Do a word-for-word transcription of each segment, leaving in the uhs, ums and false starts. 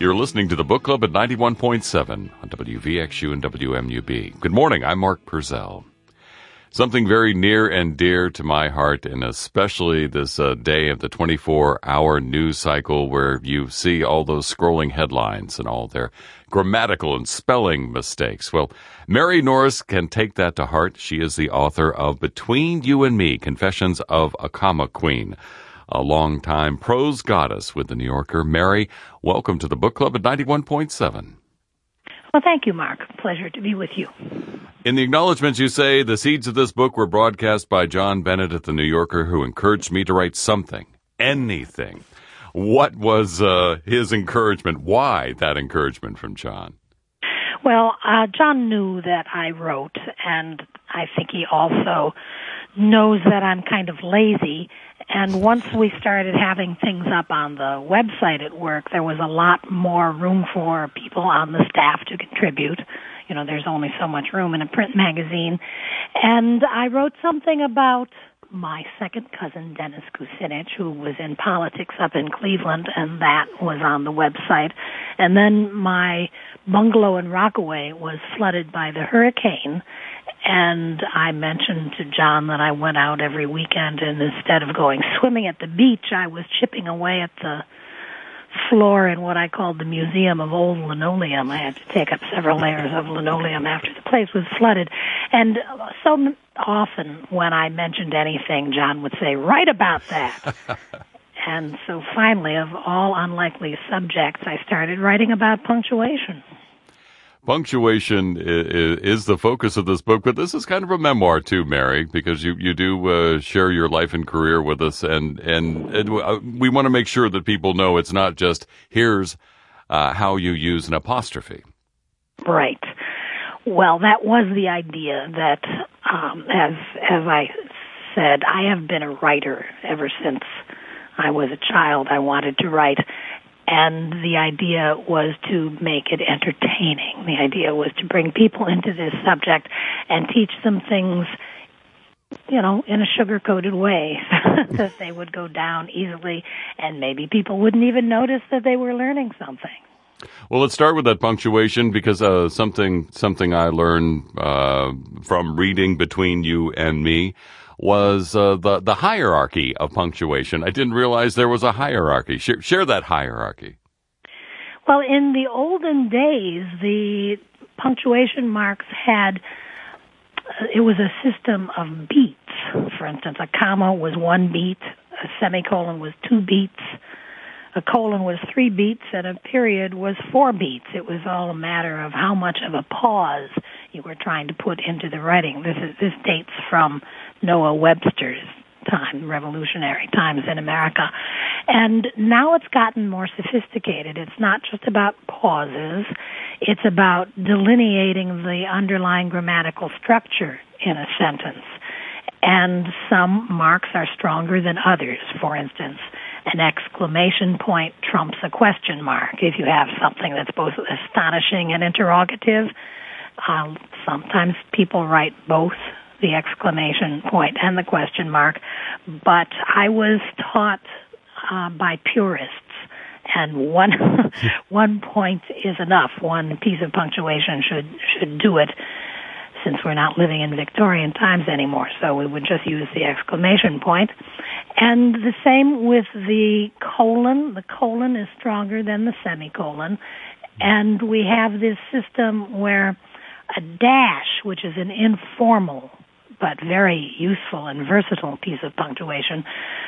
You're listening to the Book Club at ninety-one point seven on W V X U and W M U B. Good morning. I'm Mark Purcell. Something very near and dear to my heart, and especially this uh, day of the twenty-four hour news cycle where you see all those scrolling headlines and all their grammatical and spelling mistakes. Well, Mary Norris can take that to heart. She is the author of Between You and Me, Confessions of a Comma Queen, a longtime prose goddess with The New Yorker. Mary, welcome to the Book Club at ninety-one point seven. Well, thank you, Mark. Pleasure to be with you. In the acknowledgments, you say, the seeds of this book were broadcast by John Bennett at The New Yorker, who encouraged me to write something, anything. What was uh, his encouragement? Why that encouragement from John? Well, uh, John knew that I wrote, and I think he also knows that I'm kind of lazy. And once we started having things up on the website at work, there was a lot more room for people on the staff to contribute. You know, there's only so much room in a print magazine. And I wrote something about my second cousin, Dennis Kucinich, who was in politics up in Cleveland, and that was on the website. And then my bungalow in Rockaway was flooded by the hurricane, and I mentioned to John that I went out every weekend, and instead of going swimming at the beach, I was chipping away at the floor in what I called the Museum of Old Linoleum. I had to take up several layers of linoleum after the place was flooded. And so often when I mentioned anything, John would say, "Write about that." And so finally, of all unlikely subjects, I started writing about punctuation. Punctuation is, is the focus of this book, but this is kind of a memoir too, Mary, because you, you do uh, share your life and career with us, and, and, and we want to make sure that people know it's not just, here's uh, how you use an apostrophe. Right. Well, that was the idea that, um, as as I said, I have been a writer ever since I was a child. I wanted to write. And the idea was to make it entertaining. The idea was to bring people into this subject and teach them things, you know, in a sugar-coated way that they would go down easily, and maybe people wouldn't even notice that they were learning something. Well, let's start with that punctuation, because uh, something something I learned uh, from reading Between You and Me was uh, the the hierarchy of punctuation. I didn't realize there was a hierarchy. Share, share that hierarchy. Well, in the olden days, the punctuation marks had, uh, it was a system of beats. For instance, a comma was one beat, a semicolon was two beats, a colon was three beats, and a period was four beats. It was all a matter of how much of a pause you were trying to put into the writing. This is this dates from Noah Webster's time, revolutionary times in America. And now it's gotten more sophisticated. It's not just about pauses. It's about delineating the underlying grammatical structure in a sentence. And some marks are stronger than others. For instance, an exclamation point trumps a question mark. If you have something that's both astonishing and interrogative, uh, sometimes people write both the exclamation point and the question mark, but I was taught uh, by purists, and one one point is enough. One piece of punctuation should should do it, since we're not living in Victorian times anymore, so we would just use the exclamation point. And the same with the colon. The colon is stronger than the semicolon, and we have this system where a dash, which is an informal but very useful and versatile piece of punctuation,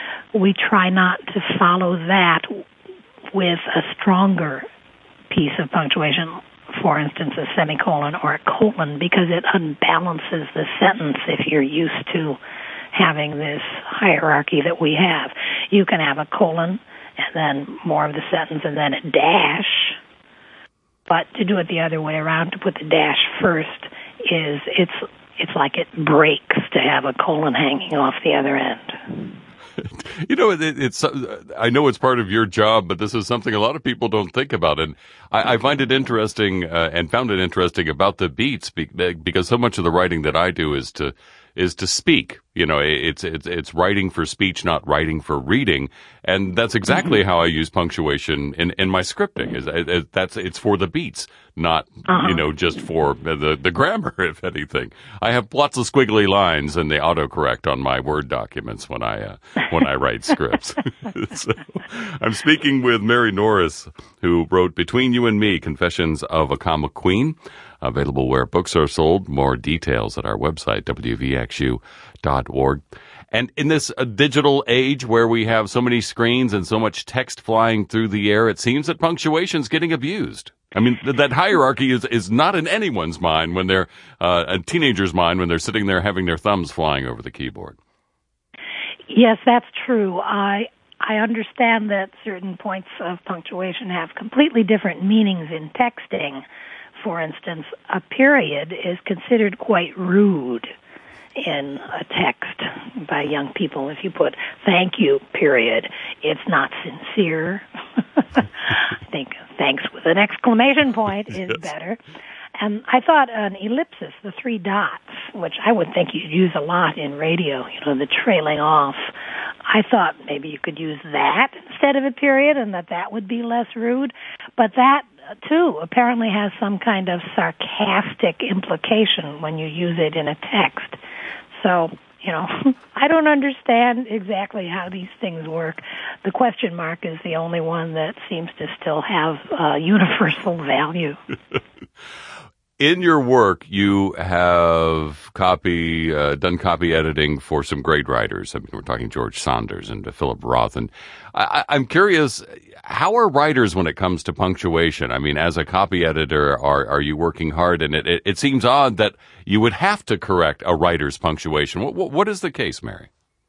we try not to follow that with a stronger piece of punctuation, for instance, a semicolon or a colon, because it unbalances the sentence if you're used to having this hierarchy that we have. You can have a colon and then more of the sentence and then a dash, but to do it the other way around, to put the dash first, is it's it's like it breaks to have a colon hanging off the other end. You know, it, it's, I know it's part of your job, but this is something a lot of people don't think about. And I, I find it interesting uh, and found it interesting about the beats, because so much of the writing that I do is to is to speak. You know, it's it's it's writing for speech, not writing for reading, and that's exactly mm-hmm. how I use punctuation in, in my scripting. Is it, that's it's for the beats, not uh-huh. you know just for the the grammar. If anything, I have lots of squiggly lines and they autocorrect on my Word documents when I uh, when I write scripts. So, I'm speaking with Mary Norris, who wrote Between You and Me: Confessions of a Comma Queen. Available where books are sold. More details at our website, W V X U dot org. And in this uh, digital age where we have so many screens and so much text flying through the air, it seems that punctuation's getting abused. I mean, th- that hierarchy is, is not in anyone's mind when they're, uh, a teenager's mind when they're sitting there having their thumbs flying over the keyboard. Yes, that's true. I I understand that certain points of punctuation have completely different meanings in texting. For instance, a period is considered quite rude in a text by young people. If you put thank you, period, it's not sincere. I think thanks with an exclamation point is yes. better. And I thought an ellipsis, the three dots, which I would think you'd use a lot in radio, you know, the trailing off. I thought maybe you could use that instead of a period and that that would be less rude. But that, too, apparently has some kind of sarcastic implication when you use it in a text. So, you know, I don't understand exactly how these things work. The question mark is the only one that seems to still have uh, universal value. In your work, you have copy uh, done copy editing for some great writers. I mean, we're talking George Saunders and Philip Roth. And I, I'm curious, how are writers when it comes to punctuation? I mean, as a copy editor, are are you working hard? And it, it, it seems odd that you would have to correct a writer's punctuation. What, what, what is the case, Mary?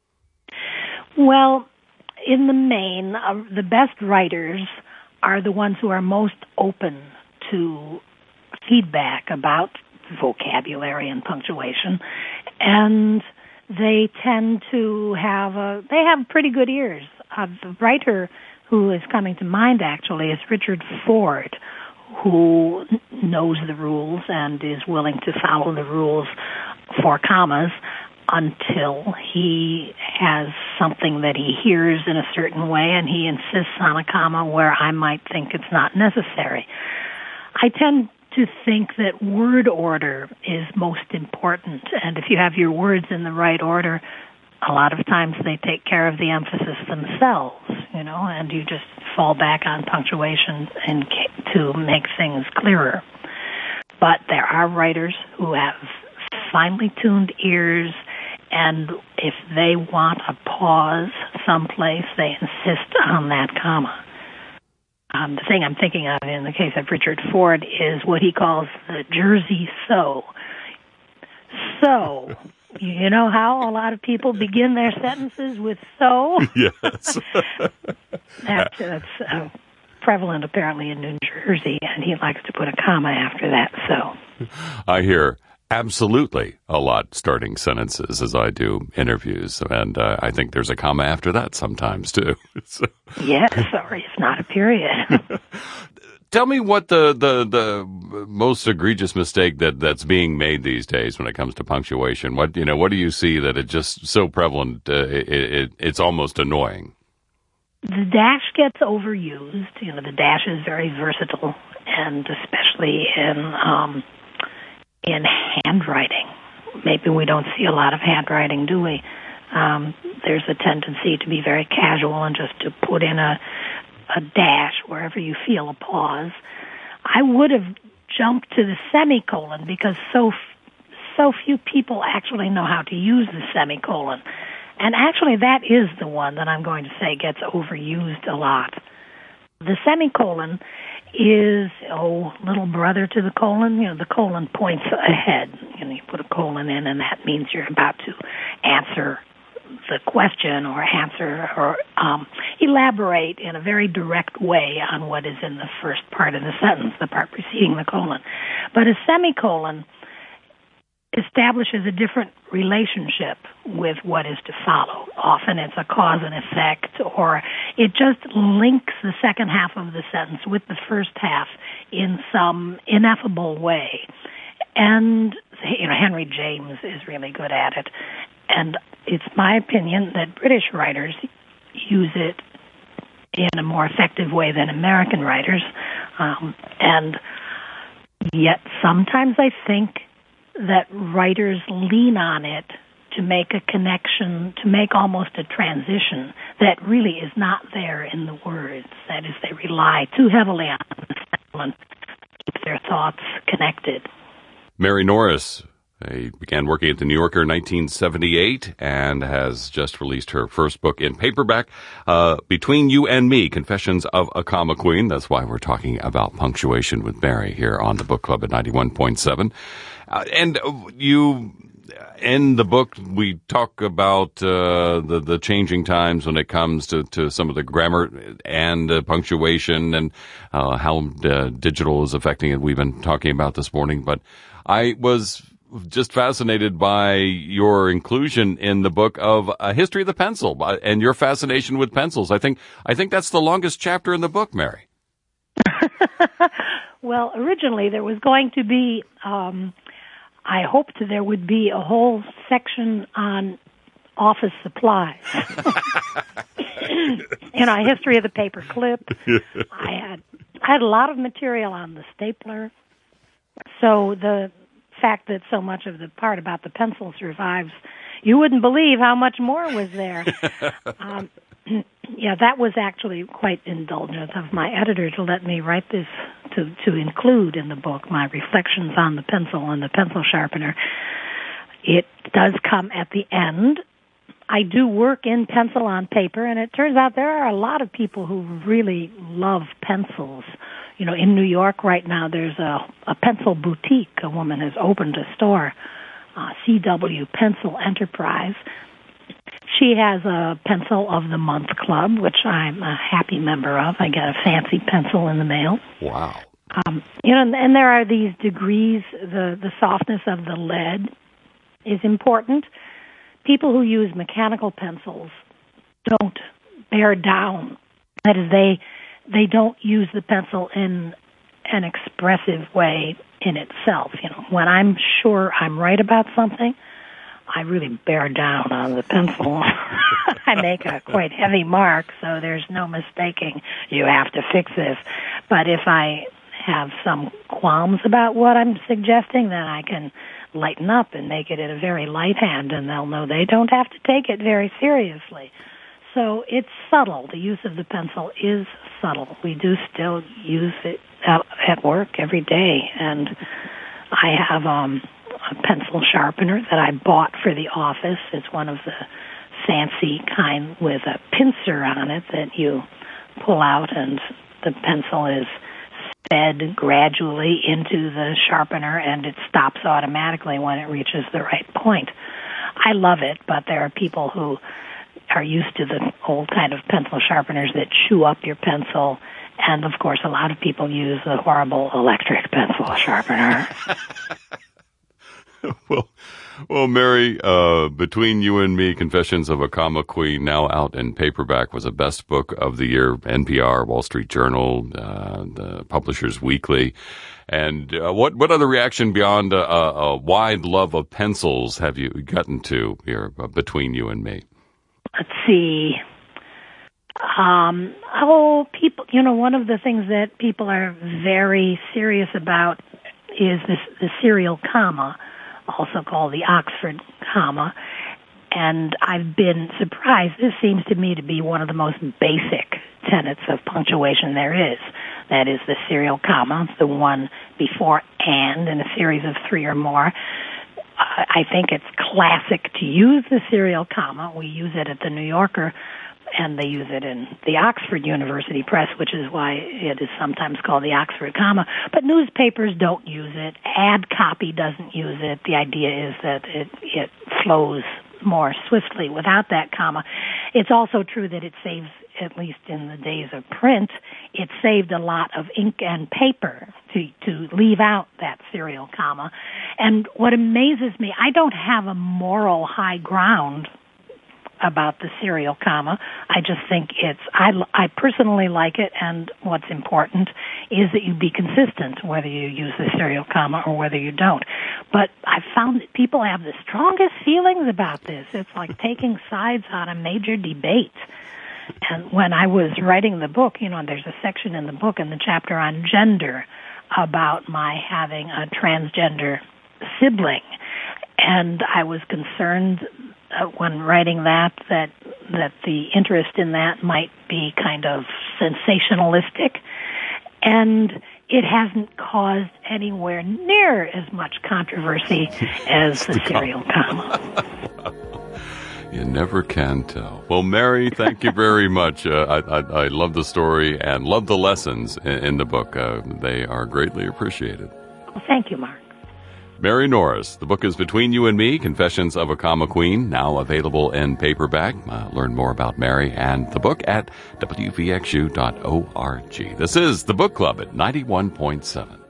Well, in the main, uh, the best writers are the ones who are most open to feedback about vocabulary and punctuation, and they tend to have a, they have pretty good ears. Uh, the writer who is coming to mind actually is Richard Ford, who knows the rules and is willing to follow the rules for commas until he has something that he hears in a certain way and he insists on a comma where I might think it's not necessary. I tend to think that word order is most important, and if you have your words in the right order, a lot of times they take care of the emphasis themselves, you know, and you just fall back on punctuation and to make things clearer. But there are writers who have finely tuned ears, and if they want a pause someplace, they insist on that comma. Um, the thing I'm thinking of in the case of Richard Ford is what he calls the Jersey so. So, you know how a lot of people begin their sentences with so? Yes. that, that's uh, prevalent apparently in New Jersey, and he likes to put a comma after that so. I hear absolutely a lot starting sentences as I do interviews, and uh, I think there's a comma after that sometimes too. So. Yes, or if not a period. Tell me what the, the, the most egregious mistake that, that's being made these days when it comes to punctuation. What you know, what do you see that it's just so prevalent? Uh, it, it, it's almost annoying. The dash gets overused. You know, the dash is very versatile, and especially in um, in handwriting. Maybe we don't see a lot of handwriting, do we? Um, there's a tendency to be very casual and just to put in a, a dash wherever you feel a pause. I would have jumped to the semicolon because so so few people actually know how to use the semicolon. And actually that is the one that I'm going to say gets overused a lot. The semicolon is, oh, little brother to the colon. You know, the colon points ahead. You know, you put a colon in, and that means you're about to answer the question or answer or um, elaborate in a very direct way on what is in the first part of the sentence, the part preceding the colon. But a semicolon establishes a different relationship with what is to follow. Often it's a cause and effect, or it just links the second half of the sentence with the first half in some ineffable way. And you know, Henry James is really good at it. And it's my opinion that British writers use it in a more effective way than American writers. Um, and yet sometimes I think that writers lean on it to make a connection, to make almost a transition that really is not there in the words. That is, they rely too heavily on the sound to keep their thoughts connected. Mary Norris uh, began working at The New Yorker in nineteen seventy-eight and has just released her first book in paperback, uh, Between You and Me, Confessions of a Comma Queen. That's why we're talking about punctuation with Mary here on the Book Club at ninety-one point seven. Uh, and you... In the book, we talk about uh, the the changing times when it comes to, to some of the grammar and uh, punctuation and uh, how uh, digital is affecting it. We've been talking about this morning, but I was just fascinated by your inclusion in the book of A History of the Pencil and your fascination with pencils. I think I think that's the longest chapter in the book, Mary. Well, originally there was going to be. Um, I hoped there would be a whole section on office supplies. You know, a history of the paper clip. I had I had a lot of material on the stapler. So the fact that so much of the part about the pencil survives, you wouldn't believe how much more was there. um, yeah, that was actually quite indulgent of my editor to let me write this, to, to include in the book my reflections on the pencil and the pencil sharpener. It does come at the end. I do work in pencil on paper, and it turns out there are a lot of people who really love pencils. You know, in New York right now, there's a, a pencil boutique. A woman has opened a store, uh, C W Pencil Enterprise. She has a Pencil of the Month club, which I'm a happy member of. I get a fancy pencil in the mail. Wow. Um, you know, and, and there are these degrees. The, the softness of the lead is important. People who use mechanical pencils don't bear down. That is, they they don't use the pencil in an expressive way in itself. You know, when I'm sure I'm right about something, I really bear down on the pencil. I make a quite heavy mark, so there's no mistaking you have to fix this. But if I have some qualms about what I'm suggesting, then I can lighten up and make it in a very light hand, and they'll know they don't have to take it very seriously. So it's subtle. The use of the pencil is subtle. We do still use it at work every day, and I have um, a pencil sharpener that I bought for the office. It's one of the fancy kind with a pincer on it that you pull out, and the pencil is fed gradually into the sharpener, and it stops automatically when it reaches the right point. I love it, but there are people who are used to the old kind of pencil sharpeners that chew up your pencil, and of course a lot of people use the horrible electric pencil sharpener. well, well, Mary, uh, Between You and Me, Confessions of a Comma Queen, now out in paperback, was a best book of the year, N P R, Wall Street Journal, uh, the Publishers Weekly. And uh, what what other reaction beyond a, a wide love of pencils have you gotten to here, uh, Between You and Me? Let's see. Um, oh, people, you know, one of the things that people are very serious about is this, the serial comma, also called the Oxford comma. And I've been surprised. This seems to me to be one of the most basic tenets of punctuation there is. That is the serial comma, the one before and in a series of three or more. I think it's classic to use the serial comma. We use it at the New Yorker, and they use it in the Oxford University Press, which is why it is sometimes called the Oxford comma. But newspapers don't use it. Ad copy doesn't use it. The idea is that it, it flows more swiftly without that comma. It's also true that it saves, at least in the days of print, it saved a lot of ink and paper to, to leave out that serial comma. And what amazes me, I don't have a moral high ground about the serial comma. I just think it's, I, I personally like it, and what's important is that you be consistent, whether you use the serial comma or whether you don't. But I've found that people have the strongest feelings about this. It's like taking sides on a major debate. And when I was writing the book, you know, there's a section in the book in the chapter on gender about my having a transgender sibling. And I was concerned uh, when writing that, that that the interest in that might be kind of sensationalistic. And it hasn't caused anywhere near as much controversy as the serial comma. You never can tell. Well, Mary, thank you very much. Uh, I, I, I love the story and love the lessons in, in the book. Uh, they are greatly appreciated. Well, thank you, Mark. Mary Norris. The book is Between You and Me, Confessions of a Comma Queen, now available in paperback. Uh, learn more about Mary and the book at W V X U dot org. This is The Book Club at ninety-one point seven.